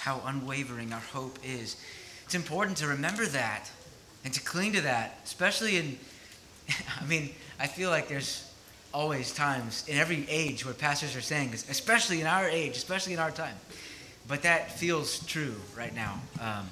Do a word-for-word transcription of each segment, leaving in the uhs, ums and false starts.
how unwavering our hope is. It's important to remember that and to cling to that, especially in, I mean, I feel like there's always times in every age where pastors are saying this, especially in our age, especially in our time. But that feels true right now. Um,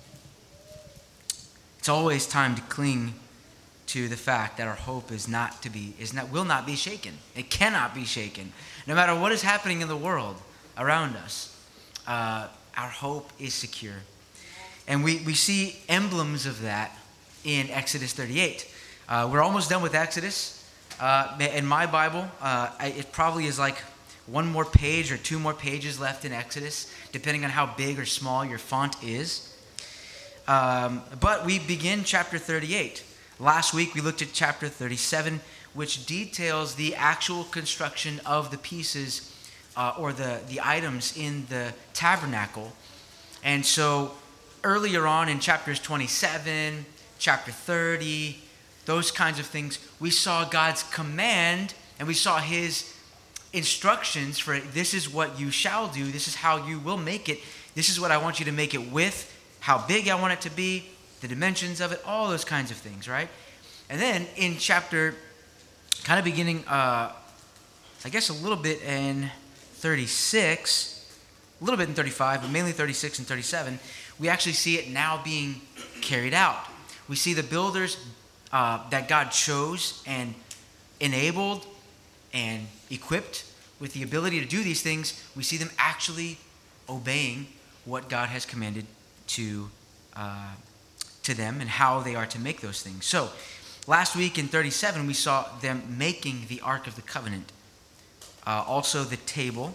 it's always time to cling to the fact that our hope is not to be, is not, will not be shaken. It cannot be shaken. No matter what is happening in the world around us, uh, our hope is secure. And we, we see emblems of that in Exodus thirty-eight. Uh, we're almost done with Exodus. Uh, in my Bible, uh, it probably is like one more page or two more pages left in Exodus, depending on how big or small your font is. Um, but we begin chapter thirty-eight. Last week we looked at chapter thirty-seven, which details the actual construction of the pieces uh, or the, the items in the tabernacle. And so earlier on in chapters twenty-seven, chapter thirty, those kinds of things, we saw God's command and we saw his instructions for this is what you shall do, this is how you will make it, this is what I want you to make it with, how big I want it to be, the dimensions of it, all those kinds of things, right? And then in chapter, kind of beginning, uh, I guess a little bit in thirty-six, a little bit in thirty-five, but mainly thirty-six and thirty-seven, we actually see it now being carried out. We see the builders uh, that God chose and enabled and equipped with the ability to do these things. We see them actually obeying what God has commanded to uh, to them and how they are to make those things. So last week in thirty-seven, we saw them making the Ark of the Covenant, uh, also the table,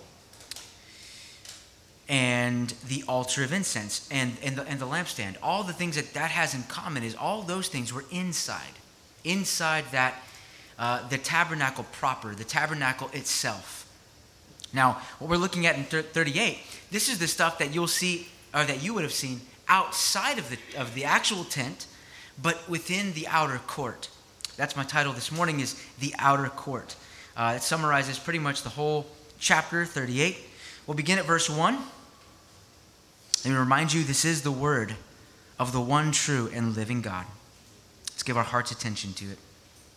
and the altar of incense, and, and, the, and the lampstand. All the things that that has in common is all those things were inside, inside that, uh, the tabernacle proper, the tabernacle itself. Now, what we're looking at in thirty-eight, this is the stuff that you'll see, or that you would have seen outside of the of the actual tent, but within the outer court. That's my title this morning, is The Outer Court. Uh, it summarizes pretty much the whole chapter thirty-eight. We'll begin at verse one. Let me remind you, this is the word of the one true and living God. Let's give our heart's attention to it.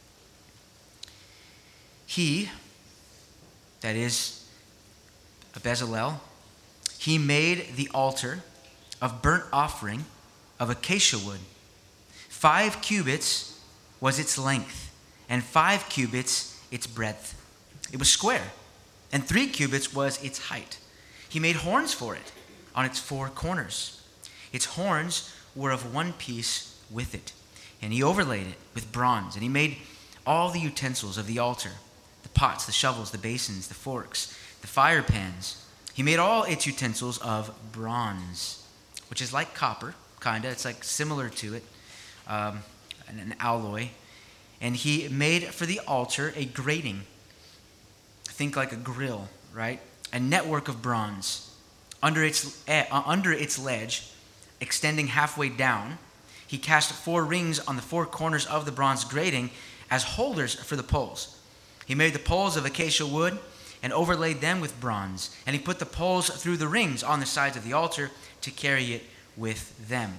He, that is Bezalel, he made the altar of burnt offering of acacia wood. Five cubits was its length, and five cubits its breadth. It was square, and three cubits was its height. He made horns for it on its four corners. Its horns were of one piece with it, and he overlaid it with bronze. And he made all the utensils of the altar, the pots, the shovels, the basins, the forks, the fire pans. He made all its utensils of bronze, which is like copper, kind of. It's like similar to it, um, an, an alloy. And he made for the altar a grating. Think like a grill, right? A network of bronze. Under its, uh, under its ledge, extending halfway down, he cast four rings on the four corners of the bronze grating as holders for the poles. He made the poles of acacia wood and overlaid them with bronze. And he put the poles through the rings on the sides of the altar to carry it with them.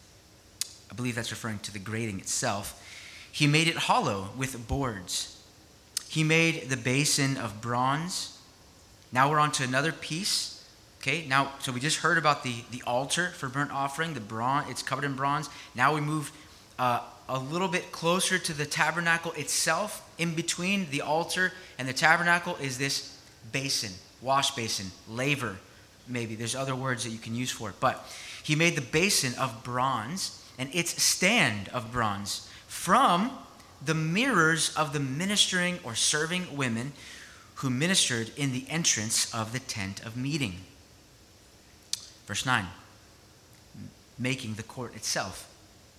I believe that's referring to the grating itself. He made it hollow with boards. He made the basin of bronze. Now we're on to another piece. Okay, now, so we just heard about the, the altar for burnt offering, the bronze, it's covered in bronze. Now we move uh, a little bit closer to the tabernacle itself. In between the altar and the tabernacle is this basin, wash basin, laver, maybe. There's other words that you can use for it. But he made the basin of bronze and its stand of bronze from the mirrors of the ministering or serving women who ministered in the entrance of the tent of meeting. Verse nine, making the court itself.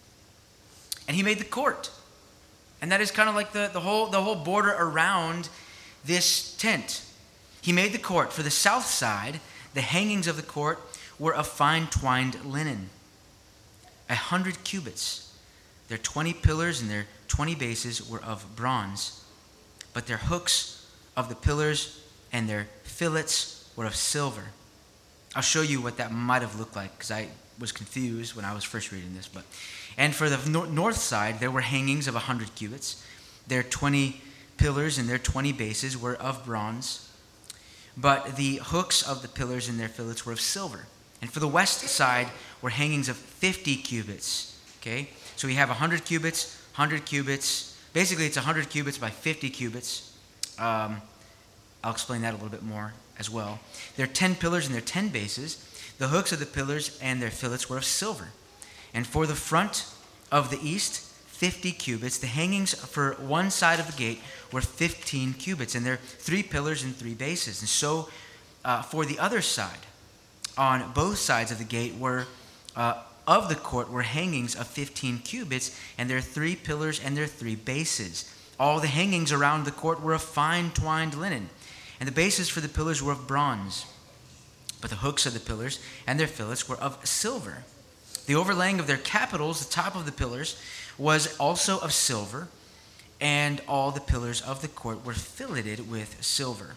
And he made the court. And that is kind of like the, the whole the whole border around this tent. He made the court. For the south side, the hangings of the court were of fine twined linen, a hundred cubits. Their twenty pillars and their twenty bases were of bronze, but their hooks of the pillars and their fillets were of silver. I'll show you what that might have looked like because I was confused when I was first reading this. But and for the nor- north side, there were hangings of one hundred cubits. Their twenty pillars and their twenty bases were of bronze. But the hooks of the pillars and their fillets were of silver. And for the west side were hangings of fifty cubits. Okay? So we have one hundred cubits, one hundred cubits. Basically, it's one hundred cubits by fifty cubits. Um, I'll explain that a little bit more as well. There are ten pillars and there are ten bases. The hooks of the pillars and their fillets were of silver. And for the front of the east, fifty cubits. The hangings for one side of the gate were fifteen cubits. And there are three pillars and three bases. And so uh, for the other side, on both sides of the gate were uh, of the court were hangings of fifteen cubits, and there are three pillars and there are three bases. All the hangings around the court were of fine twined linen, and the bases for the pillars were of bronze. But the hooks of the pillars and their fillets were of silver. The overlaying of their capitals, the top of the pillars, was also of silver, and all the pillars of the court were filleted with silver.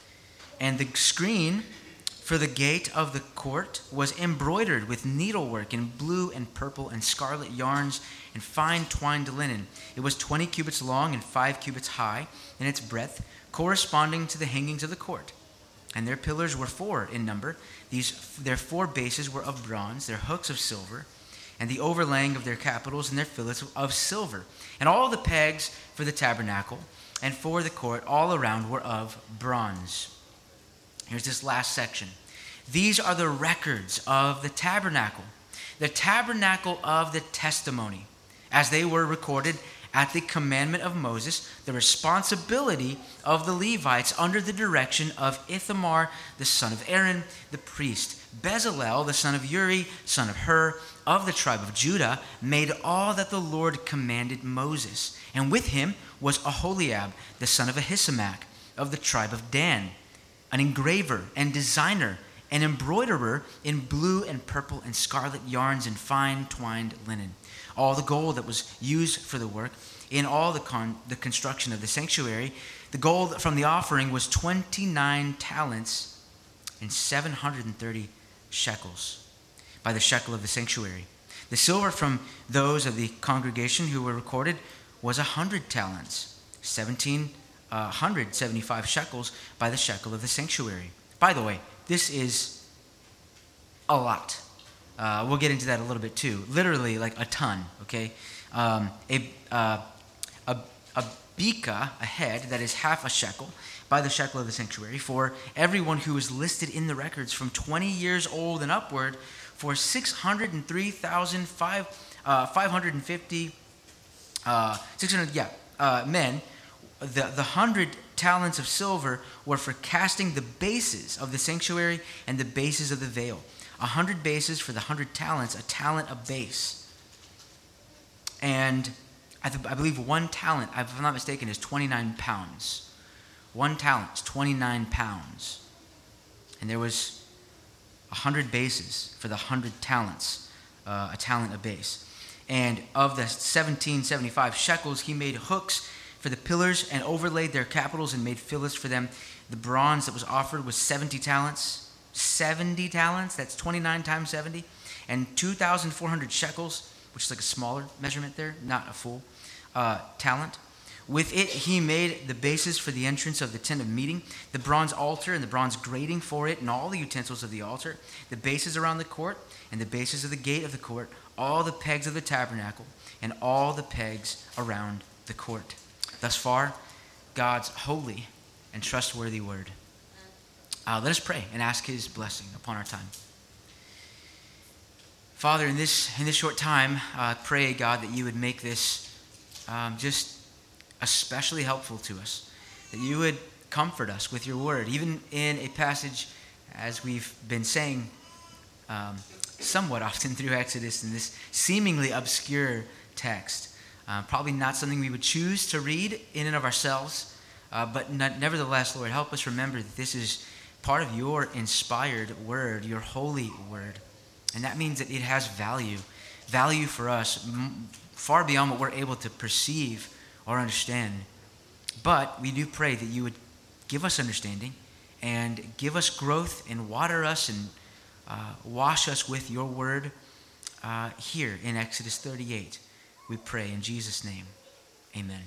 And the screen for the gate of the court was embroidered with needlework in blue and purple and scarlet yarns and fine twined linen. It was twenty cubits long and five cubits high in its breadth, corresponding to the hangings of the court. And their pillars were four in number. These, their four bases were of bronze, their hooks of silver, and the overlaying of their capitals and their fillets of silver. And all the pegs for the tabernacle and for the court all around were of bronze. Here's this last section. These are the records of the tabernacle, the tabernacle of the testimony, as they were recorded at the commandment of Moses, the responsibility of the Levites under the direction of Ithamar, the son of Aaron, the priest. Bezalel, the son of Uri, son of Hur, of the tribe of Judah, made all that the Lord commanded Moses. And with him was Aholiab, the son of Ahisamach, of the tribe of Dan, an engraver and designer, an embroiderer in blue and purple and scarlet yarns and fine twined linen. All the gold that was used for the work in all the, con- the construction of the sanctuary, the gold from the offering was twenty-nine talents and seven hundred thirty shekels by the shekel of the sanctuary. The silver from those of the congregation who were recorded was one hundred talents, seventeen hundred seventy-five shekels by the shekel of the sanctuary. By the way, this is a lot. Uh, we'll get into that a little bit too. Literally, like a ton. Okay, um, a, uh, a a bika, a head that is half a shekel by the shekel of the sanctuary for everyone who is listed in the records from twenty years old and upward, for six hundred three thousand five hundred fifty uh, six hundred yeah uh, men. The the hundred talents of silver were for casting the bases of the sanctuary and the bases of the veil. A hundred bases for the hundred talents, a talent a base. And I, th- I believe one talent, if I'm not mistaken, is twenty-nine pounds. One talent is twenty-nine pounds. And there was a hundred bases for the hundred talents, uh, a talent a base. And of the seventeen seventy-five shekels, he made hooks for the pillars and overlaid their capitals and made fillets for them. The bronze that was offered was seventy talents. seventy talents, that's twenty-nine times seventy. And two thousand four hundred shekels, which is like a smaller measurement there, not a full uh, talent. With it, he made the bases for the entrance of the tent of meeting, the bronze altar and the bronze grating for it, and all the utensils of the altar, the bases around the court, and the bases of the gate of the court, all the pegs of the tabernacle, and all the pegs around the court. Thus far, God's holy and trustworthy word. Uh, let us pray and ask his blessing upon our time. Father, in this in this short time, I uh, pray, God, that you would make this um, just especially helpful to us, that you would comfort us with your word, even in a passage, as we've been saying um, somewhat often through Exodus, in this seemingly obscure text. Uh, probably not something we would choose to read in and of ourselves, uh, but not, nevertheless, Lord, help us remember that this is part of your inspired word, your holy word. And that means that it has value, value for us, m- far beyond what we're able to perceive or understand. But we do pray that you would give us understanding and give us growth and water us and uh, wash us with your word uh, here in Exodus thirty-eight. We pray in Jesus' name. Amen.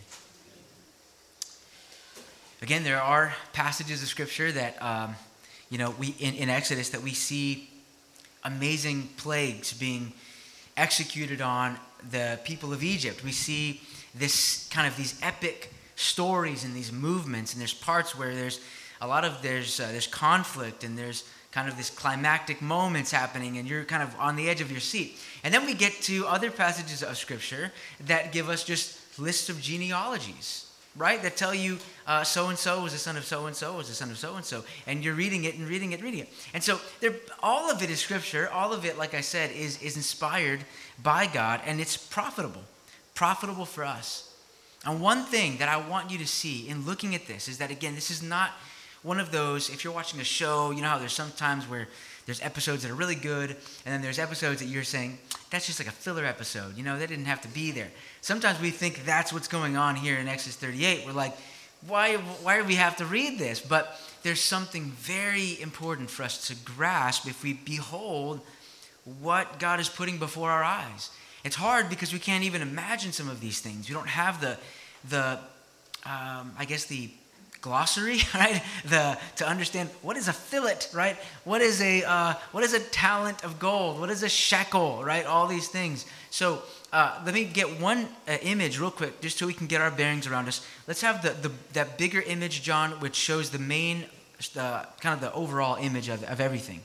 Again, there are passages of Scripture that, um, you know, we in, in Exodus that we see amazing plagues being executed on the people of Egypt. We see this kind of these epic stories and these movements, and there's parts where there's a lot of there's uh, there's conflict, and there's kind of this climactic moments happening, and you're kind of on the edge of your seat. And then we get to other passages of Scripture that give us just lists of genealogies, right? That tell you uh, so-and-so was the son of so-and-so, was the son of so-and-so. And you're reading it and reading it, reading it. And so all of it is Scripture. All of it, like I said, is, is inspired by God, and it's profitable. Profitable for us. And one thing that I want you to see in looking at this is that, again, this is not one of those, if you're watching a show, you know how there's sometimes where there's episodes that are really good, and then there's episodes that you're saying, that's just like a filler episode. You know, they didn't have to be there. Sometimes we think that's what's going on here in Exodus thirty-eight. We're like, why, why do we have to read this? But there's something very important for us to grasp if we behold what God is putting before our eyes. It's hard because we can't even imagine some of these things. We don't have the, the um, I guess the glossary, right? The to understand what is a fillet, right? What is a uh, what is a talent of gold? What is a shekel, right? All these things. So uh, let me get one uh, image real quick, just so we can get our bearings around us. Let's have the, the that bigger image, John, which shows the main, uh, kind of the overall image of, of everything.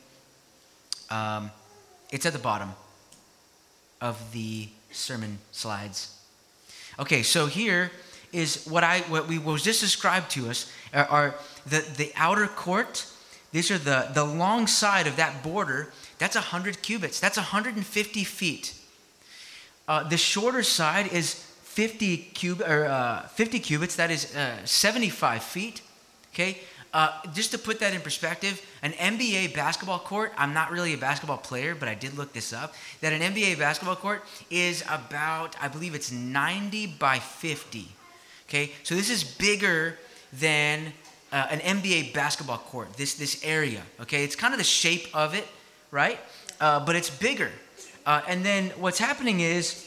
Um, it's at the bottom of the sermon slides. Okay, so here is what I what we was just described to us are, are the, the outer court. These are the, the long side of that border. That's one hundred cubits. That's one hundred fifty feet. Uh, the shorter side is fifty cub or uh, fifty cubits. That is uh, seventy-five feet. Okay. Uh, just to put that in perspective, an N B A basketball court, I'm not really a basketball player, but I did look this up, that an N B A basketball court is about, I believe it's ninety by fifty. Okay, so this is bigger than uh, an N B A basketball court, this this area. Okay, it's kind of the shape of it, right? Uh, but it's bigger. Uh, and then what's happening is,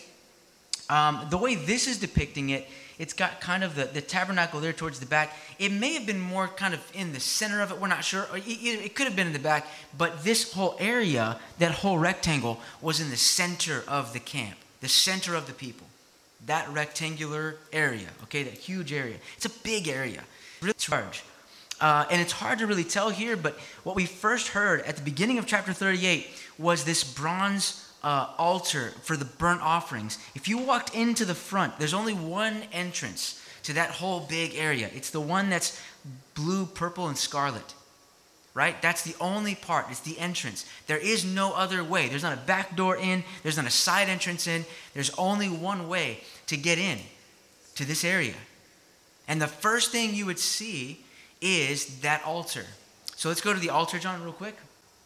um, the way this is depicting it, it's got kind of the, the tabernacle there towards the back. It may have been more kind of in the center of it. We're not sure. Or it, it could have been in the back. But this whole area, that whole rectangle, was in the center of the camp, the center of the people. That rectangular area, okay, that huge area. It's a big area, really large. Uh, and it's hard to really tell here, but what we first heard at the beginning of chapter thirty-eight was this bronze uh, altar for the burnt offerings. If you walked into the front, there's only one entrance to that whole big area. It's the one that's blue, purple, and scarlet. Right? That's the only part. It's the entrance. There is no other way. There's not a back door in. There's not a side entrance in. There's only one way to get in to this area. And the first thing you would see is that altar. So let's go to the altar, John, real quick.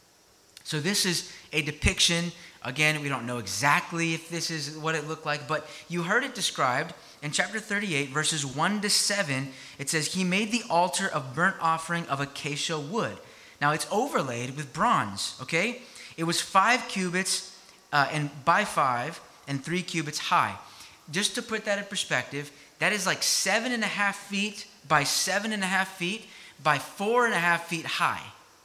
So this is a depiction. Again, we don't know exactly if this is what it looked like, but you heard it described in chapter thirty-eight, verses one to seven. It says, he made the altar of burnt offering of acacia wood. Now, it's overlaid with bronze, okay? It was five cubits uh, and by five and three cubits high. Just to put that in perspective, that is like seven and a half feet by seven and a half feet by four and a half feet high.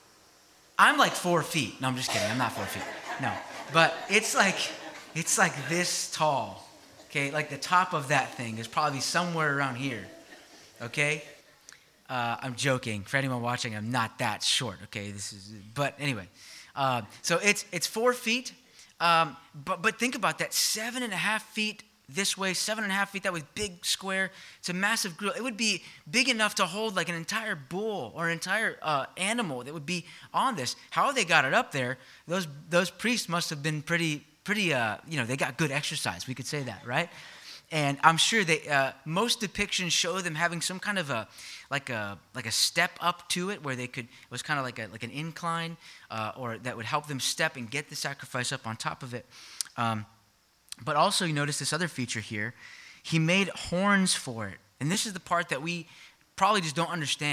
I'm like four feet. No, I'm just kidding. I'm not four feet. No. But it's like, it's like this tall, okay? Like the top of that thing is probably somewhere around here, okay? Uh, I'm joking. For anyone watching, I'm not that short. Okay, this is. But anyway, uh, so it's it's four feet. Um, but but think about that: seven and a half feet this way, seven and a half feet that way, big square. It's a massive grill. It would be big enough to hold like an entire bull or an entire uh, animal that would be on this. How they got it up there? Those those priests must have been pretty pretty. Uh, you know, they got good exercise. We could say that, right? And I'm sure they uh, most depictions show them having some kind of a like a like a step up to it, where they could it was kind of like a like an incline, uh, or that would help them step and get the sacrifice up on top of it. Um, but also, you notice this other feature here. He made horns for it, and this is the part that we probably just don't understand.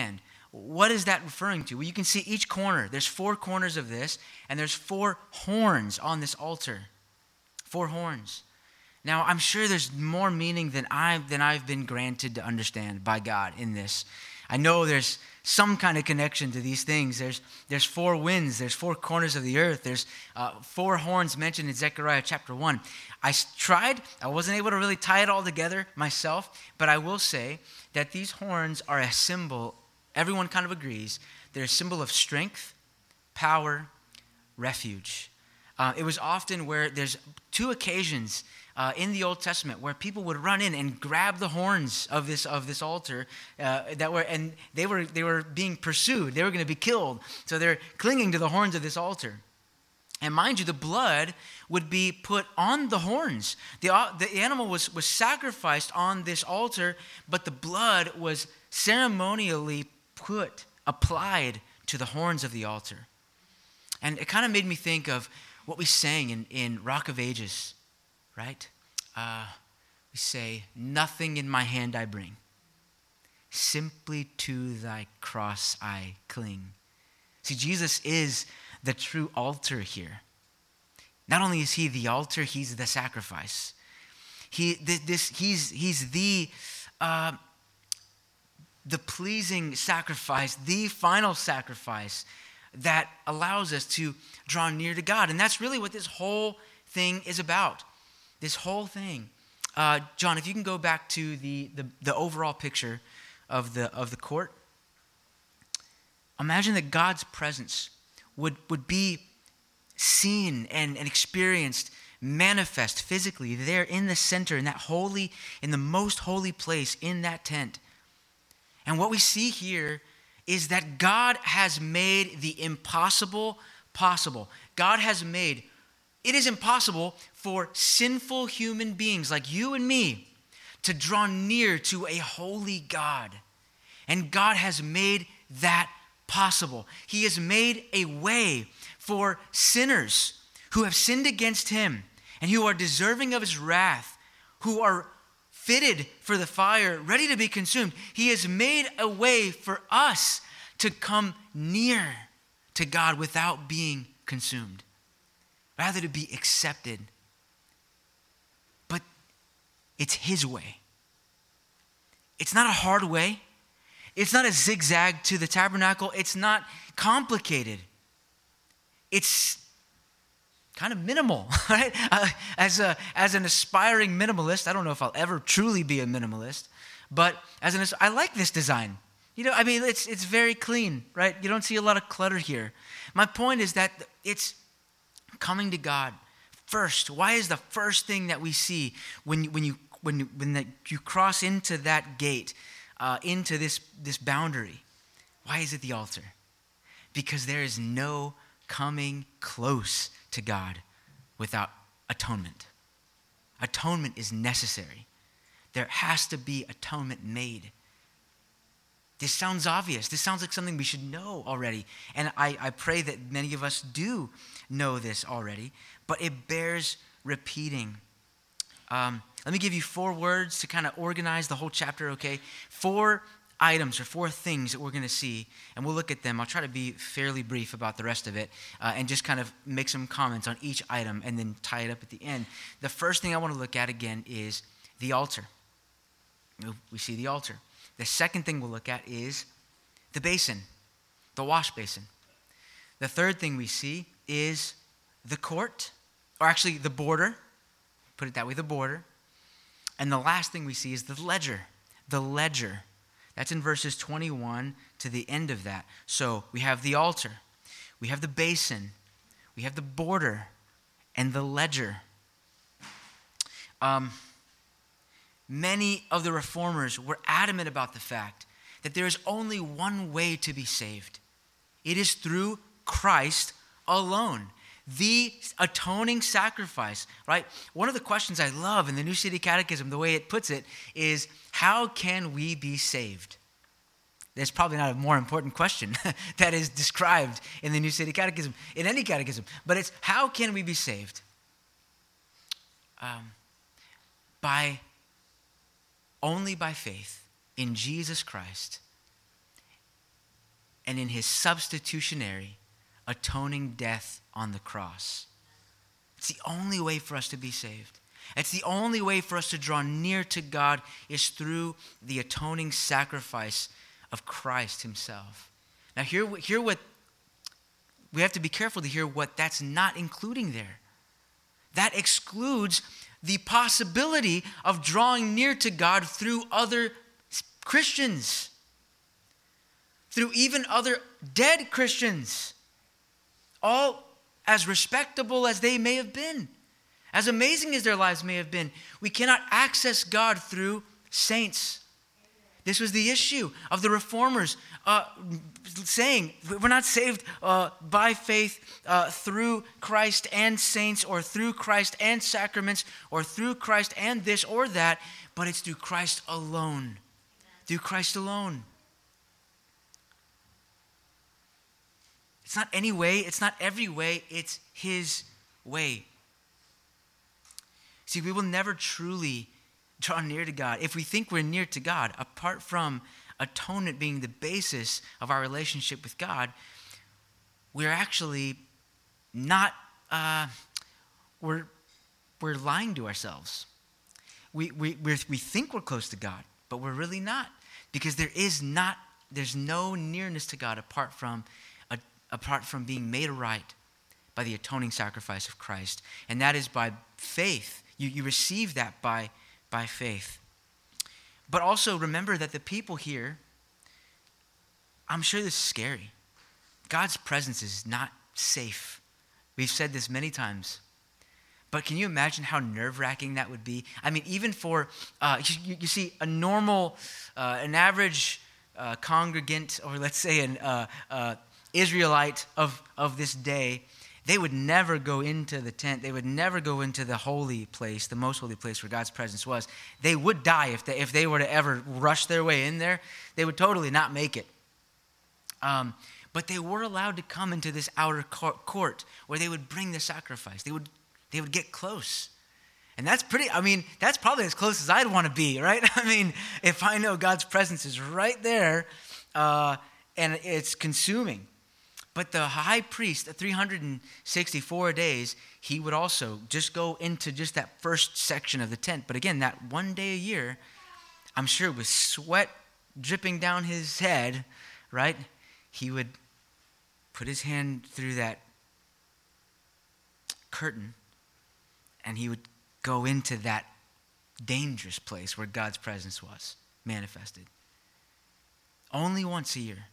what is that referring to? Well, you can see each corner. There's four corners of this, and there's four horns on this altar. Four horns. Now, I'm sure there's more meaning than I've, than I've been granted to understand by God in this. I know there's some kind of connection to these things. There's, there's four winds. There's four corners of the earth. There's uh, four horns mentioned in Zechariah chapter one. I tried. I wasn't able to really tie it all together myself, but I will say that these horns are a symbol, everyone kind of agrees, they're a symbol of strength, power, refuge. Uh, it was often where there's two occasions uh, in the Old Testament where people would run in and grab the horns of this of this altar uh, that were and they were they were being pursued. They were going to be killed, so they're clinging to the horns of this altar. And mind you, the blood would be put on the horns. The uh, the animal was was sacrificed on this altar, but the blood was ceremonially put applied to the horns of the altar. And it kind of made me think of what we sang in, in Rock of Ages, right? Uh, we say, nothing in my hand I bring. Simply to thy cross I cling. See, Jesus is the true altar here. Not only is he the altar, he's the sacrifice. He, this, he's, he's the, uh, the pleasing sacrifice, the final sacrifice that allows us to draw near to God. And that's really what this whole thing is about. This whole thing. Uh, John, if you can go back to the, the, the overall picture of the, of the court. Imagine that God's presence would, would be seen and, and experienced, manifest physically there in the center, in that holy, in the most holy place in that tent. And what we see here is that God has made the impossible possible. God has made, it is impossible for sinful human beings like you and me to draw near to a holy God. And God has made that possible. He has made a way for sinners who have sinned against him and who are deserving of his wrath, who are fitted for the fire, ready to be consumed. He has made a way for us to come near to God without being consumed, rather to be accepted. But it's his way. It's not a hard way. It's not a zigzag to the tabernacle. It's not complicated. It's kind of minimal, right? Uh, as a as an aspiring minimalist, I don't know if I'll ever truly be a minimalist, but as an I like this design. You know, I mean, it's it's very clean, right? You don't see a lot of clutter here. My point is that it's coming to God first. Why is the first thing that we see when you, when you when you, when the, you cross into that gate, uh, into this this boundary? Why is it the altar? Because there is no coming close to God without atonement. Atonement is necessary. There has to be atonement made. This sounds obvious. This sounds like something we should know already. And I, I pray that many of us do know this already, but it bears repeating. Um, let me give you four words to kind of organize the whole chapter, okay? Four items or four things that we're going to see, and we'll look at them. I'll try to be fairly brief about the rest of it uh, and just kind of make some comments on each item and then tie it up at the end. The first thing I want to look at again is the altar. We see the altar. The second thing we'll look at is the basin, the wash basin. The third thing we see is the court, or actually the border, put it that way, the border. And the last thing we see is the ledger, the ledger. That's in verses twenty-one to the end of that. So we have the altar, we have the basin, we have the border, and the ledger. Um, many of the reformers were adamant about the fact that there is only one way to be saved. It is through Christ alone. The atoning sacrifice, right? One of the questions I love in the New City Catechism, the way it puts it, is how can we be saved? There's probably not a more important question that is described in the New City Catechism, in any catechism, but it's how can we be saved? Um, by, only by faith in Jesus Christ and in his substitutionary, atoning death on the cross. It's the only way for us to be saved. It's the only way for us to draw near to God is through the atoning sacrifice of Christ himself. Now, hear, hear what, we have to be careful to hear what that's not including there. That excludes the possibility of drawing near to God through other Christians, through even other dead Christians, all as respectable as they may have been, as amazing as their lives may have been. We cannot access God through saints. This was the issue of the reformers uh, saying, we're not saved uh, by faith uh, through Christ and saints, or through Christ and sacraments, or through Christ and this or that, but it's through Christ alone. Through Christ alone. It's not any way, it's not every way, it's his way. See, we will never truly draw near to God if we think we're near to God, apart from atonement being the basis of our relationship with God. We're actually not, uh, we're, we're lying to ourselves. We, we, we're, we think we're close to God, but we're really not, because there is not, there's no nearness to God apart from, a, apart from being made right by the atoning sacrifice of Christ. And that is by faith. You, you receive that by by faith. But also remember that the people here, I'm sure this is scary. God's presence is not safe. We've said this many times. But can you imagine how nerve-wracking that would be? I mean, even for, uh, you, you see, a normal, uh, an average uh, congregant, or let's say an uh, uh, Israelite of, of this day, they would never go into the tent. They would never go into the holy place, the most holy place where God's presence was. They would die if they, if they were to ever rush their way in there. They would totally not make it. Um, but they were allowed to come into this outer court where they would bring the sacrifice. They would, they would get close. And that's pretty, I mean, that's probably as close as I'd want to be, right? I mean, if I know God's presence is right there uh, and it's consuming. But the high priest, at three hundred sixty-four days, he would also just go into just that first section of the tent. But again, that one day a year, I'm sure with sweat dripping down his head, right? He would put his hand through that curtain, and he would go into that dangerous place where God's presence was manifested. Only once a year.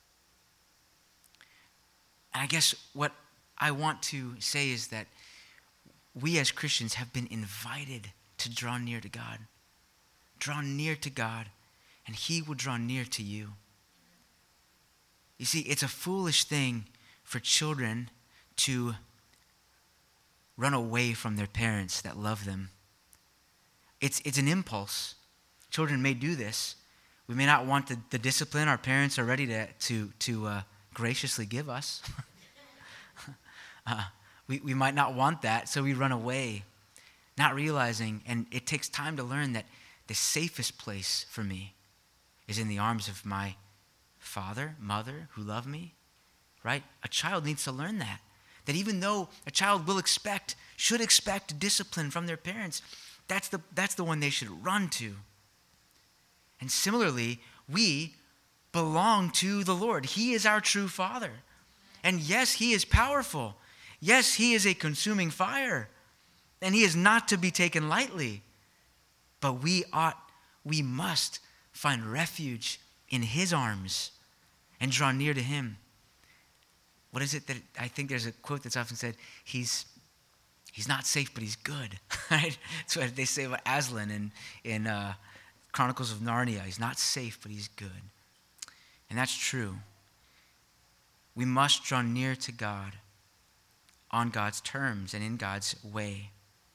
And I guess what I want to say is that we as Christians have been invited to draw near to God. Draw near to God, and he will draw near to you. You see, it's a foolish thing for children to run away from their parents that love them. It's, it's an impulse. Children may do this. We may not want the, the discipline our parents are ready to, to, to uh, graciously give us. uh, we, we might not want that, so we run away, not realizing, and it takes time to learn that the safest place for me is in the arms of my father, mother, who love me, right? A child needs to learn that. That even though a child will expect, should expect discipline from their parents, that's the, that's the one they should run to. And similarly, we belong to the Lord. He is our true Father. And yes, he is powerful. Yes, he is a consuming fire. And he is not to be taken lightly. But we ought, we must find refuge in his arms and draw near to him. What is it that, I think there's a quote that's often said, he's he's not safe, but he's good. Right? That's what they say about Aslan in, in uh, Chronicles of Narnia. He's not safe, but he's good. And that's true. We must draw near to God on God's terms and in God's way.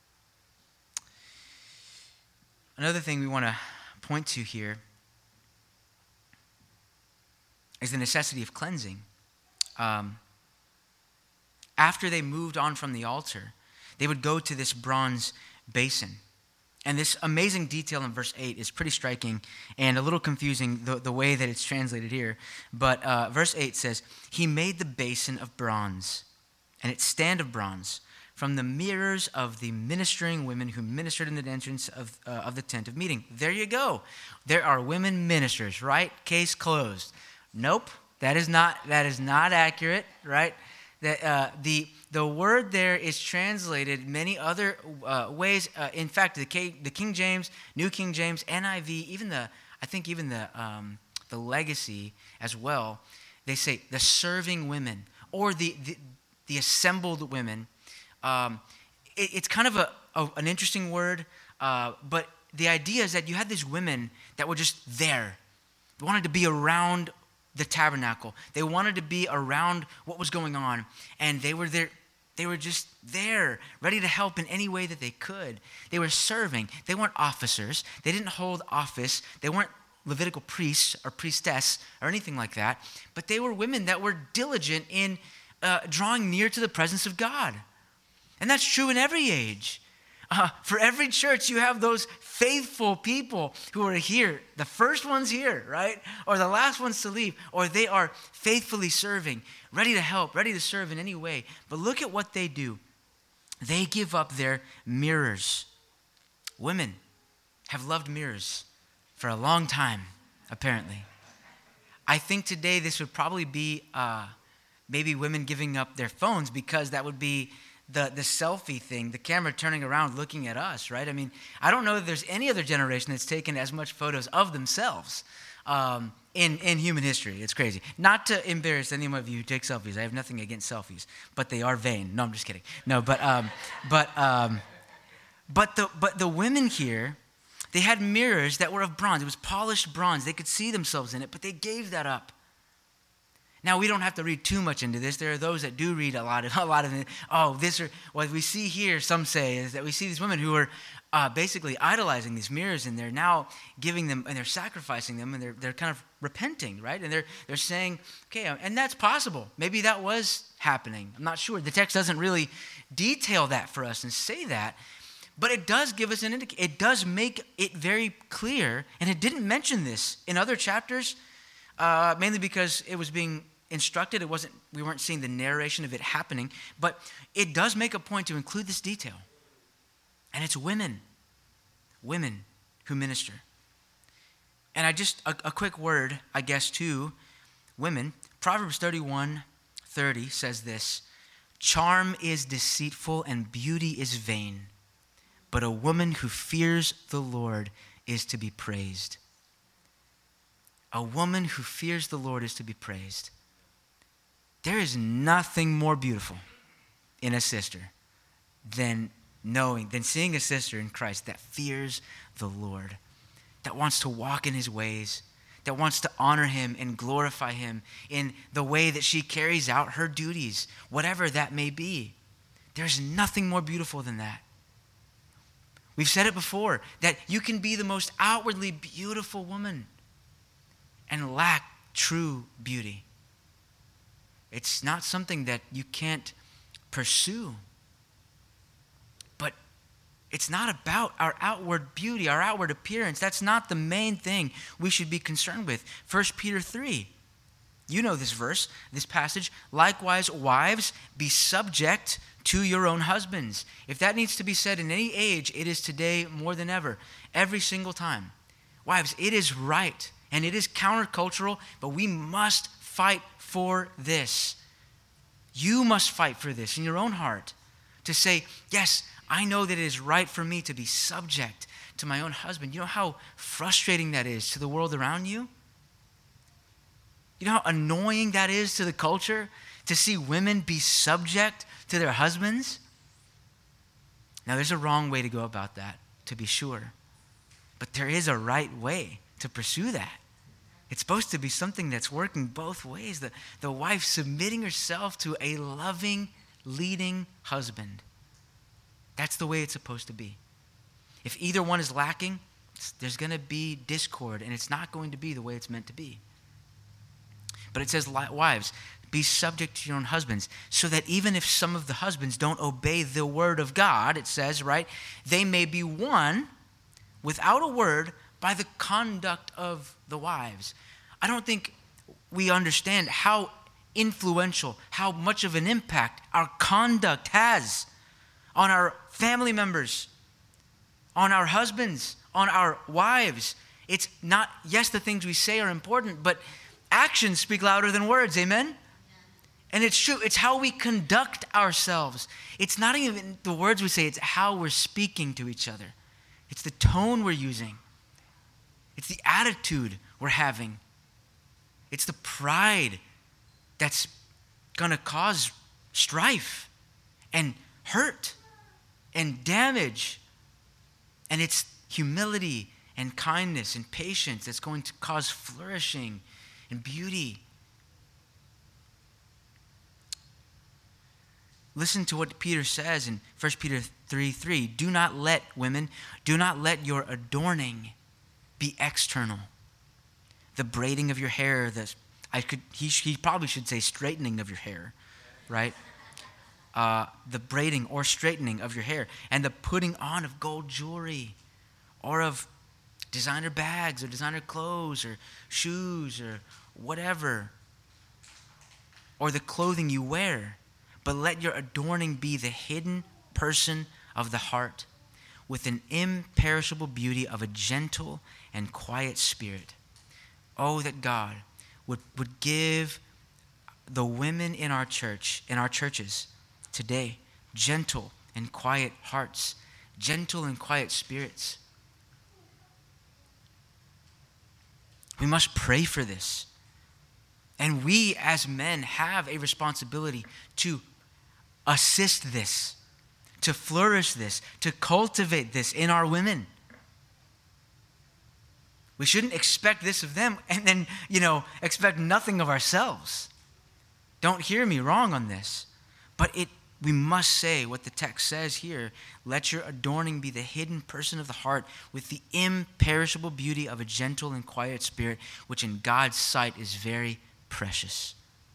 Another thing we want to point to here is the necessity of cleansing. Um, after they moved on from the altar, they would go to this bronze basin. And this amazing detail in verse eight is pretty striking and a little confusing, the, the way that it's translated here. But uh, verse eight says, he made the basin of bronze and its stand of bronze from the mirrors of the ministering women who ministered in the entrance of, uh, of the tent of meeting. There you go. There are women ministers, right? Case closed. Nope, that is not, that is not accurate, right? That uh, the the word there is translated many other uh, ways. Uh, in fact, the K, the King James, New King James, N I V, even the I think even the um, the Legacy as well. They say the serving women or the the, the assembled women. Um, it, it's kind of a, a an interesting word, uh, but the idea is that you had these women that were just there, they wanted to be around the tabernacle. They wanted to be around what was going on, and they were there. They were just there, ready to help in any way that they could. They were serving. They weren't officers. They didn't hold office. They weren't Levitical priests or priestess or anything like that, but they were women that were diligent in uh, drawing near to the presence of God. And that's true in every age. Uh, for every church, you have those faithful people who are here, the first ones here, right? Or the last ones to leave, or they are faithfully serving, ready to help, ready to serve in any way. But look at what they do. They give up their mirrors. Women have loved mirrors for a long time, apparently. I think today this would probably be uh, maybe women giving up their phones, because that would be The the selfie thing, the camera turning around looking at us, right? I mean, I don't know that there's any other generation that's taken as much photos of themselves um, in, in human history. It's crazy. Not to embarrass any of you who take selfies. I have nothing against selfies, but they are vain. No, I'm just kidding. No, but um, but um, but the but the women here, they had mirrors that were of bronze. It was polished bronze. They could see themselves in it, but they gave that up. Now, we don't have to read too much into this. There are those that do read a lot of a lot of it. Oh, this or what we see here, some say, is that we see these women who are uh, basically idolizing these mirrors, and they're now giving them, and they're sacrificing them, and they're they're kind of repenting, right? And they're they're saying, okay, and that's possible. Maybe that was happening. I'm not sure. The text doesn't really detail that for us and say that, but it does give us an indication. It does make it very clear, and it didn't mention this in other chapters, uh, mainly because it was being instructed. It wasn't, we weren't seeing the narration of it happening, but it does make a point to include this detail. And it's women, women who minister. And I just, a, a quick word, I guess, to women. Proverbs thirty-one thirty says this: charm is deceitful and beauty is vain, but a woman who fears the Lord is to be praised. A woman who fears the Lord is to be praised. There is nothing more beautiful in a sister than knowing, than seeing a sister in Christ that fears the Lord, that wants to walk in his ways, that wants to honor him and glorify him in the way that she carries out her duties, whatever that may be. There's nothing more beautiful than that. We've said it before, that you can be the most outwardly beautiful woman and lack true beauty. It's not something that you can't pursue. But it's not about our outward beauty, our outward appearance. That's not the main thing we should be concerned with. First Peter three. You know this verse, this passage. Likewise, wives, be subject to your own husbands. If that needs to be said in any age, it is today more than ever. Every single time. Wives, it is right and it is countercultural, but we must fight for this. You must fight for this in your own heart to say, yes, I know that it is right for me to be subject to my own husband. You know how frustrating that is to the world around you? You know how annoying that is to the culture to see women be subject to their husbands? Now, there's a wrong way to go about that, to be sure. But there is a right way to pursue that. It's supposed to be something that's working both ways. The, the wife submitting herself to a loving, leading husband. That's the way it's supposed to be. If either one is lacking, there's going to be discord, and it's not going to be the way it's meant to be. But it says, wives, be subject to your own husbands, so that even if some of the husbands don't obey the word of God, it says, right, they may be won without a word by the conduct of the wives. I don't think we understand how influential, how much of an impact our conduct has on our family members, on our husbands, on our wives. It's not, yes, the things we say are important, but actions speak louder than words, amen? And it's true, it's how we conduct ourselves. It's not even the words we say, it's how we're speaking to each other. It's the tone we're using. It's the attitude we're having. It's the pride that's going to cause strife and hurt and damage. And it's humility and kindness and patience that's going to cause flourishing and beauty. Listen to what Peter says in First Peter three three. Do not let, women, do not let your adorning be external. The braiding of your hair, the, I could, he, he probably should say straightening of your hair, right? Uh, the braiding or straightening of your hair, and the putting on of gold jewelry, or of designer bags, or designer clothes, or shoes, or whatever, or the clothing you wear. But let your adorning be the hidden person of the heart, with an imperishable beauty of a gentle and quiet spirit. Oh, that God would, would give the women in our church, in our churches today, gentle and quiet hearts, gentle and quiet spirits. We must pray for this. And we as men have a responsibility to assist this, to flourish this, to cultivate this in our women. We shouldn't expect this of them and then, you know, expect nothing of ourselves. Don't hear me wrong on this. But it we must say what the text says here. Let your adorning be the hidden person of the heart, with the imperishable beauty of a gentle and quiet spirit, which in God's sight is very precious.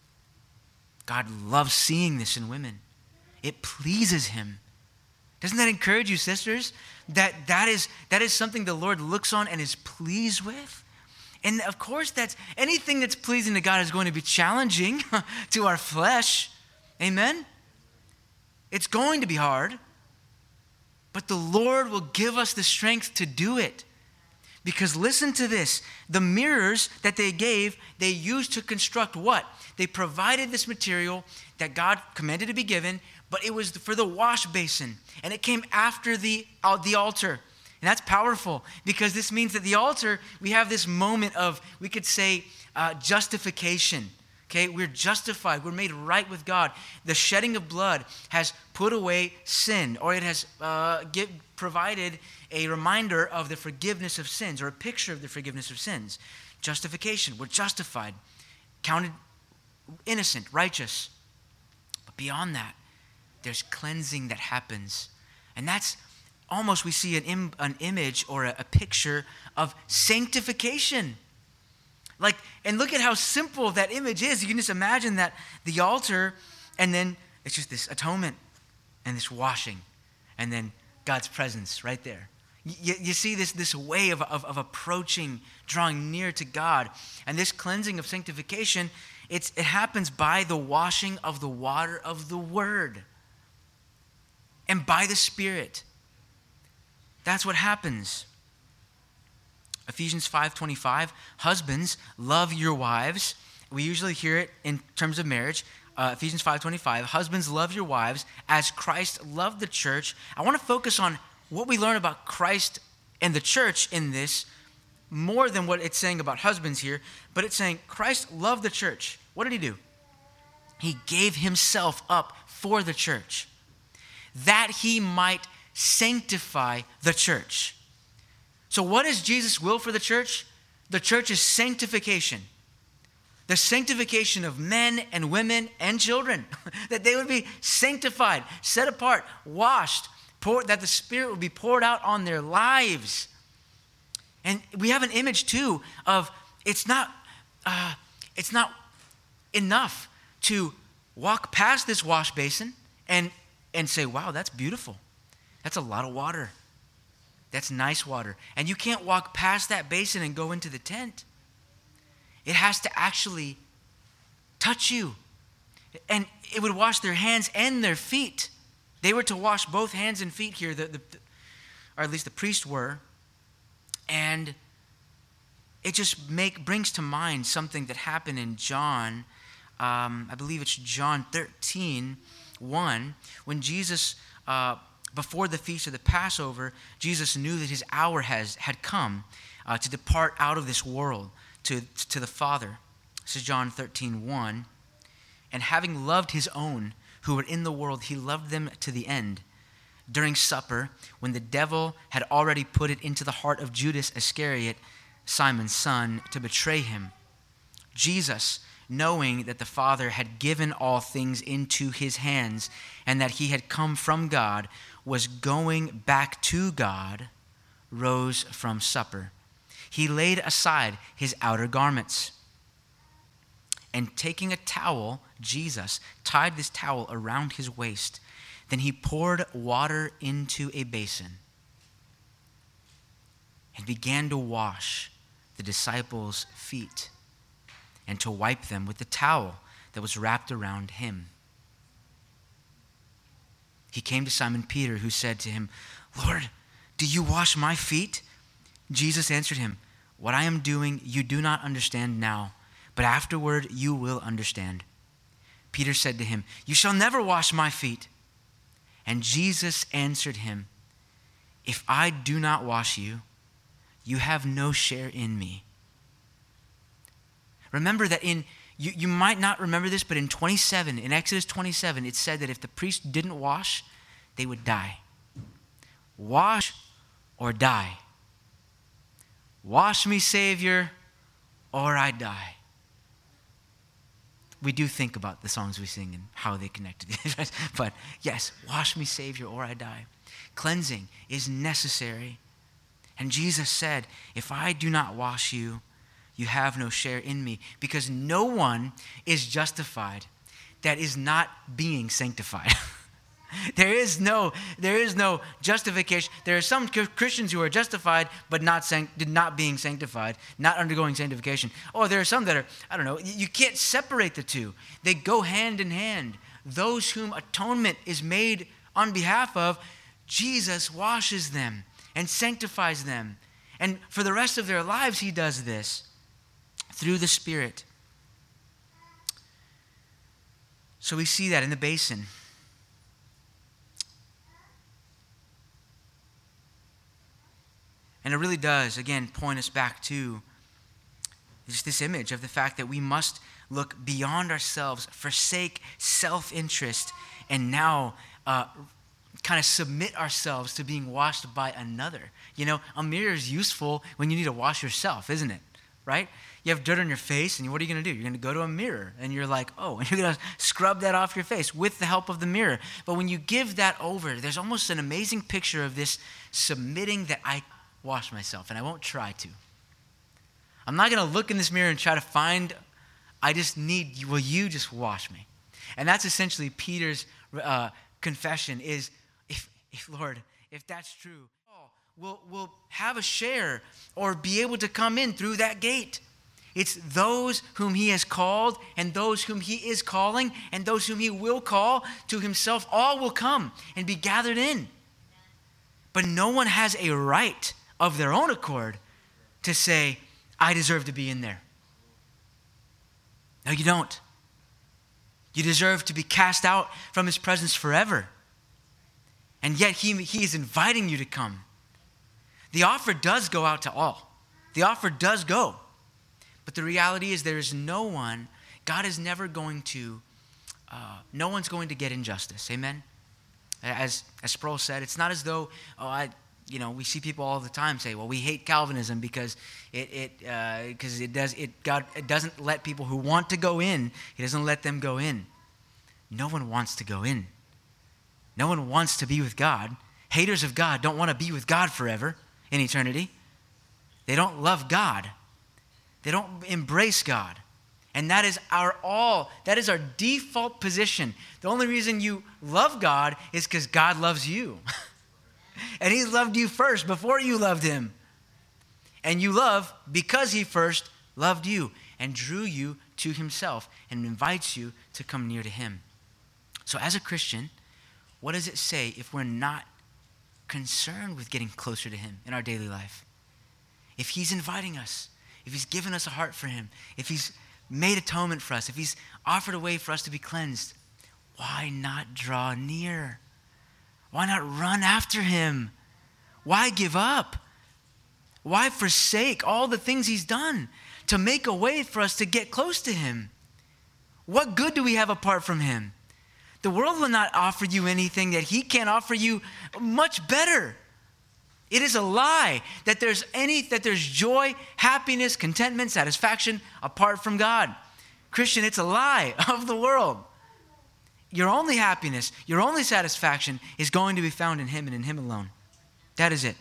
God loves seeing this in women. It pleases him. Doesn't that encourage you, sisters? That that is that is something the Lord looks on and is pleased with? And of course, that's anything that's pleasing to God is going to be challenging to our flesh. Amen? It's going to be hard. But the Lord will give us the strength to do it. Because listen to this. The mirrors that they gave, they used to construct what? They provided this material that God commanded to be given, but it was for the wash basin. And it came after the, uh, the altar. And that's powerful, because this means that the altar, we have this moment of, we could say, uh, justification. Okay, we're justified. We're made right with God. The shedding of blood has put away sin, or it has uh, give, provided a reminder of the forgiveness of sins, or a picture of the forgiveness of sins. Justification. We're justified, counted innocent, righteous. But beyond that, there's cleansing that happens. And that's almost, we see an, Im, an image or a, a picture of sanctification. Like, and look at how simple that image is. You can just imagine that the altar, and then it's just this atonement and this washing, and then God's presence right there. You, you see this, this way of, of, of approaching, drawing near to God. And this cleansing of sanctification, it's, it happens by the washing of the water of the Word and by the Spirit. That's what happens. Ephesians five twenty-five, husbands, love your wives. We usually hear it in terms of marriage. Uh, Ephesians five twenty-five, husbands, love your wives as Christ loved the church. I want to focus on what we learn about Christ and the church in this more than what it's saying about husbands here, but it's saying Christ loved the church. What did he do? He gave himself up for the church, that he might sanctify the church. So what is Jesus' will for the church? The church's sanctification. The sanctification of men and women and children. That they would be sanctified, set apart, washed, pour, that the Spirit would be poured out on their lives. And we have an image too of it's not, uh, it's not enough to walk past this wash basin and, and say, wow, that's beautiful. That's a lot of water. That's nice water. And you can't walk past that basin and go into the tent. It has to actually touch you. And it would wash their hands and their feet. They were to wash both hands and feet here, the, the, or at least the priests were. And it just make brings to mind something that happened in John, um, I believe it's John thirteen, one, when Jesus, uh, before the feast of the Passover, Jesus knew that his hour has had come uh, to depart out of this world to, to the Father. This is John thirteen, one. And having loved his own who were in the world, he loved them to the end. During supper, when the devil had already put it into the heart of Judas Iscariot, Simon's son, to betray him, Jesus, knowing that the Father had given all things into his hands and that he had come from God, was going back to God, rose from supper. He laid aside his outer garments. And taking a towel, Jesus tied this towel around his waist. Then he poured water into a basin and began to wash the disciples' feet and to wipe them with the towel that was wrapped around him. He came to Simon Peter, who said to him, "Lord, do you wash my feet?" Jesus answered him, "What I am doing you do not understand now, but afterward you will understand." Peter said to him, "You shall never wash my feet." And Jesus answered him, "If I do not wash you, you have no share in me." Remember that in, you, you might not remember this, but in twenty-seven, in Exodus twenty-seven, it said that if the priest didn't wash, they would die. Wash or die. Wash me, Savior, or I die. We do think about the songs we sing and how they connect to this. But yes, wash me, Savior, or I die. Cleansing is necessary. And Jesus said, if I do not wash you, you have no share in me. Because no one is justified that is not being sanctified. There is no, there is no justification. There are some Christians who are justified, but not sanct- not being sanctified, not undergoing sanctification. Or there are some that are, I don't know, you can't separate the two. They go hand in hand. Those whom atonement is made on behalf of, Jesus washes them and sanctifies them. And for the rest of their lives, he does this through the Spirit. So we see that in the basin. And it really does, again, point us back to just this image of the fact that we must look beyond ourselves, forsake self-interest, and now uh, kind of submit ourselves to being washed by another. You know, a mirror is useful when you need to wash yourself, isn't it? Right? You have dirt on your face, and what are you going to do? You're going to go to a mirror, and you're like, oh, and you're going to scrub that off your face with the help of the mirror. But when you give that over, there's almost an amazing picture of this submitting that I wash myself, and I won't try to. I'm not going to look in this mirror and try to find, I just need, will you just wash me? And that's essentially Peter's uh, confession is, if, if Lord, if that's true, we'll, we'll have a share or be able to come in through that gate. It's those whom he has called and those whom he is calling and those whom he will call to himself, all will come and be gathered in. But no one has a right of their own accord to say, I deserve to be in there. No, you don't. You deserve to be cast out from his presence forever. And yet he, he is inviting you to come. The offer does go out to all. The offer does go. But the reality is there is no one, God is never going to, uh, no one's going to get injustice. Amen? As, as Sproul said, it's not as though, oh, I, you know, we see people all the time say, well, we hate Calvinism because it, it, because uh, it does, it, God, it doesn't let people who want to go in, he doesn't let them go in. No one wants to go in. No one wants to be with God. Haters of God don't want to be with God forever in eternity. They don't love God. They don't embrace God. And that is our all. That is our default position. The only reason you love God is because God loves you. And he loved you first before you loved him. And you love because he first loved you and drew you to himself and invites you to come near to him. So as a Christian, what does it say if we're not concerned with getting closer to him in our daily life? If he's inviting us, if he's given us a heart for him, if he's made atonement for us, if he's offered a way for us to be cleansed, why not draw near? Why not run after him? Why give up? Why forsake all the things he's done to make a way for us to get close to him? What good do we have apart from him? The world will not offer you anything that he can't offer you much better. It is a lie that there's any that there's joy, happiness, contentment, satisfaction apart from God. Christian, it's a lie of the world. Your only happiness, your only satisfaction is going to be found in him and in him alone. That is it.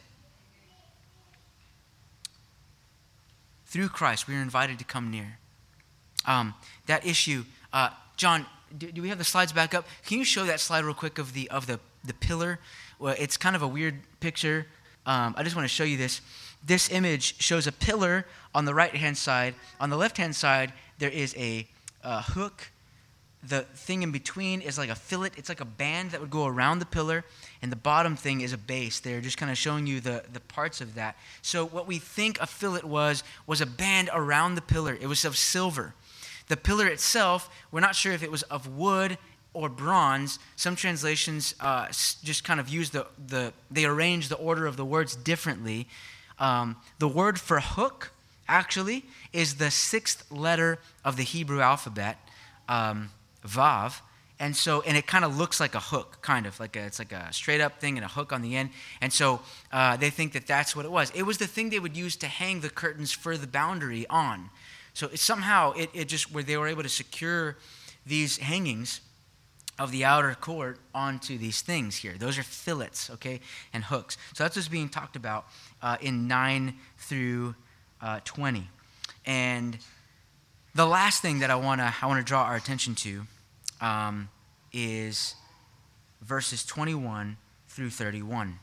Through Christ, we are invited to come near. Um, that issue, uh, John, do, do we have the slides back up? Can you show that slide real quick of the of the, the pillar? Well, it's kind of a weird picture. Um, I just want to show you this. This image shows a pillar on the right-hand side. On the left-hand side, there is a, a hook. The thing in between is like a fillet. It's like a band that would go around the pillar. And the bottom thing is a base. They're just kind of showing you the, the parts of that. So what we think a fillet was, was a band around the pillar. It was of silver. The pillar itself, we're not sure if it was of wood or bronze. Some translations uh, just kind of use the, the, they arrange the order of the words differently. Um, the word for hook, actually, is the sixth letter of the Hebrew alphabet, um, Vav. And so, and it kind of looks like a hook, kind of like a, it's like a straight up thing and a hook on the end. And so uh, they think that that's what it was. It was the thing they would use to hang the curtains for the boundary on. So it, somehow it, it just, where they were able to secure these hangings of the outer court onto these things here. Those are fillets, okay, and hooks. So that's what's being talked about uh, in nine through uh, twenty. And the last thing that I want to I want to draw our attention to Um, is verses twenty-one through thirty-one.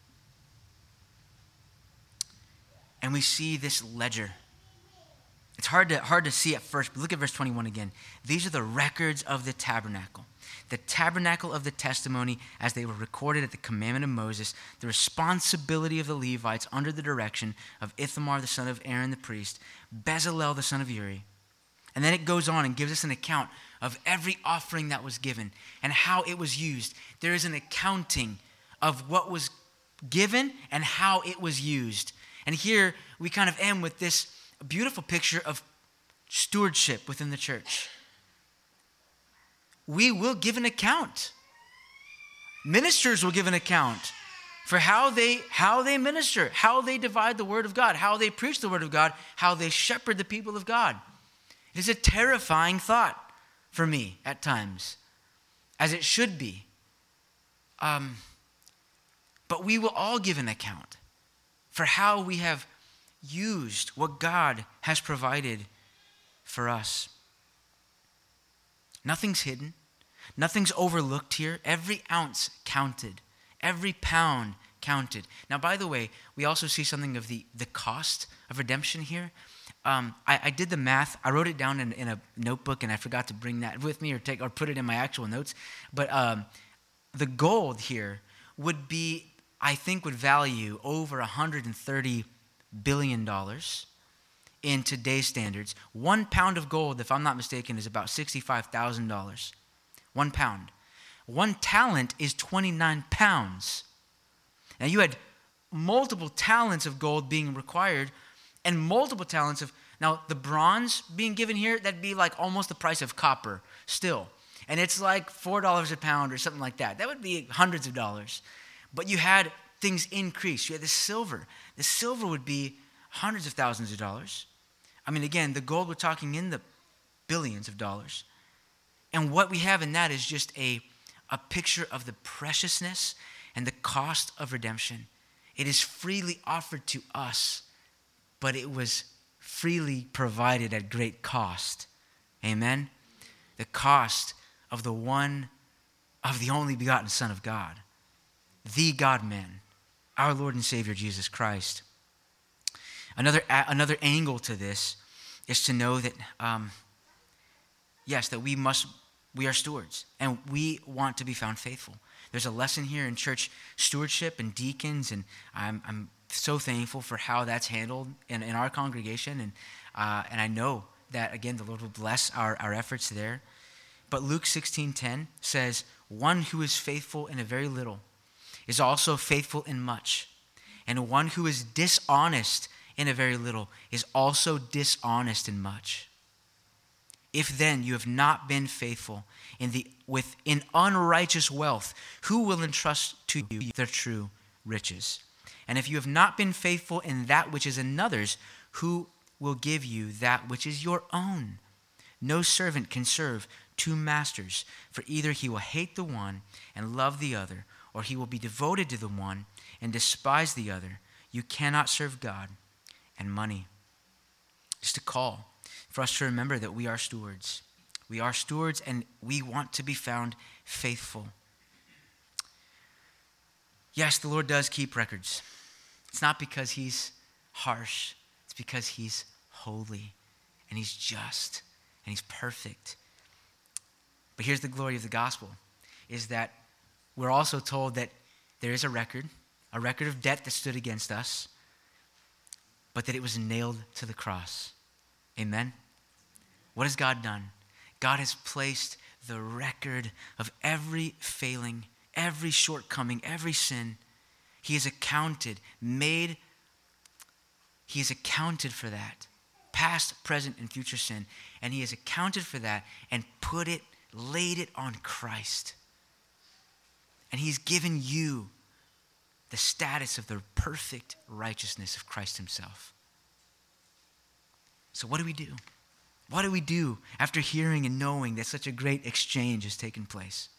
And we see this ledger. It's hard to hard to see at first, but look at verse twenty-one again. These are the records of the tabernacle. The tabernacle of the testimony as they were recorded at the commandment of Moses, the responsibility of the Levites under the direction of Ithamar the son of Aaron the priest, Bezalel the son of Uri. And then it goes on and gives us an account of every offering that was given and how it was used. There is an accounting of what was given and how it was used. And here we kind of end with this beautiful picture of stewardship within the church. We will give an account. Ministers will give an account for how they how they minister, how they divide the word of God, how they preach the word of God, how they shepherd the people of God. It is a terrifying thought for me at times, as it should be. Um, but we will all give an account for how we have used what God has provided for us. Nothing's hidden. Nothing's overlooked here. Every ounce counted. Every pound counted. Now, by the way, we also see something of the, the cost of redemption here. Um, I, I did the math. I wrote it down in, in a notebook, and I forgot to bring that with me or take or put it in my actual notes. But um, the gold here would be, I think, would value over one hundred thirty billion dollars in today's standards. One pound of gold, if I'm not mistaken, is about sixty-five thousand dollars. One pound. One talent is twenty-nine pounds. Now, you had multiple talents of gold being required and multiple talents of, now the bronze being given here, that'd be like almost the price of copper still. And it's like four dollars a pound or something like that. That would be hundreds of dollars. But you had things increase. You had the silver. The silver would be hundreds of thousands of dollars. I mean, again, the gold, we're talking in the billions of dollars. And what we have in that is just a, a picture of the preciousness and the cost of redemption. It is freely offered to us, but it was freely provided at great cost. Amen? The cost of the one, of the only begotten Son of God, the God-man, our Lord and Savior, Jesus Christ. Another, another angle to this is to know that, um, yes, that we must, we are stewards, and we want to be found faithful. There's a lesson here in church stewardship and deacons, and I'm, I'm so thankful for how that's handled in, in our congregation, and uh, and I know that, again, the Lord will bless our, our efforts there. But Luke sixteen ten says, one who is faithful in a very little is also faithful in much, and one who is dishonest in a very little is also dishonest in much. If then you have not been faithful in the with in unrighteous wealth, who will entrust to you their true riches? And if you have not been faithful in that which is another's, who will give you that which is your own? No servant can serve two masters, for either he will hate the one and love the other, or he will be devoted to the one and despise the other. You cannot serve God and money. Just a call for us to remember that we are stewards. We are stewards, and we want to be found faithful. Yes, the Lord does keep records. It's not because he's harsh. It's because he's holy, and he's just, and he's perfect. But here's the glory of the gospel, is that we're also told that there is a record, a record of debt that stood against us, but that it was nailed to the cross. Amen? What has God done? God has placed the record of every failing, every shortcoming, every sin. He has accounted, made, he has accounted for that, past, present, and future sin. And he has accounted for that and put it, laid it on Christ. And he's given you the status of the perfect righteousness of Christ himself. So what do we do? What do we do after hearing and knowing that such a great exchange has taken place?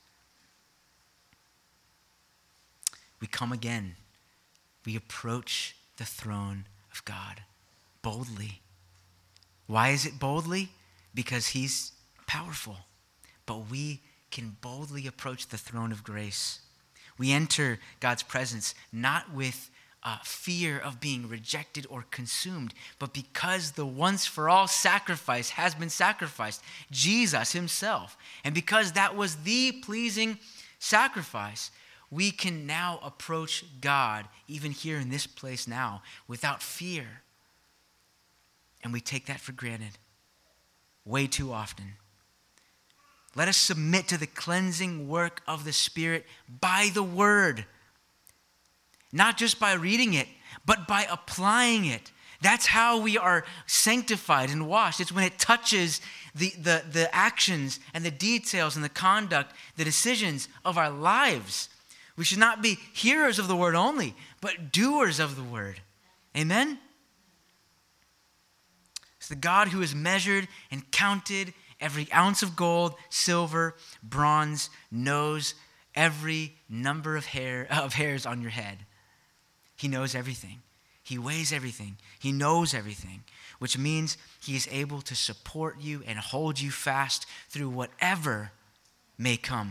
We come again. We approach the throne of God boldly. Why is it boldly? Because he's powerful. But we can boldly approach the throne of grace. We enter God's presence not with uh, fear of being rejected or consumed, but because the once-for-all sacrifice has been sacrificed, Jesus himself. And because that was the pleasing sacrifice, we can now approach God, even here in this place now, without fear. And we take that for granted way too often. Let us submit to the cleansing work of the Spirit by the Word. Not just by reading it, but by applying it. That's how we are sanctified and washed. It's when it touches the, the, the actions and the details and the conduct, the decisions of our lives. We should not be hearers of the word only, but doers of the word. Amen? It's the God who has measured and counted every ounce of gold, silver, bronze, knows every number of hair of hairs on your head. He knows everything. He weighs everything. He knows everything, which means he is able to support you and hold you fast through whatever may come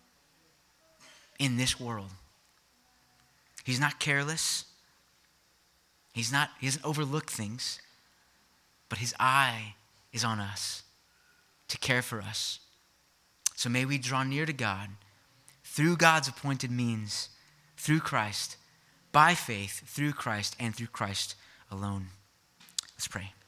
in this world. He's not careless. He's not, he doesn't overlook things, but his eye is on us to care for us. So may we draw near to God through God's appointed means, through Christ, by faith, through Christ, and through Christ alone. Let's pray.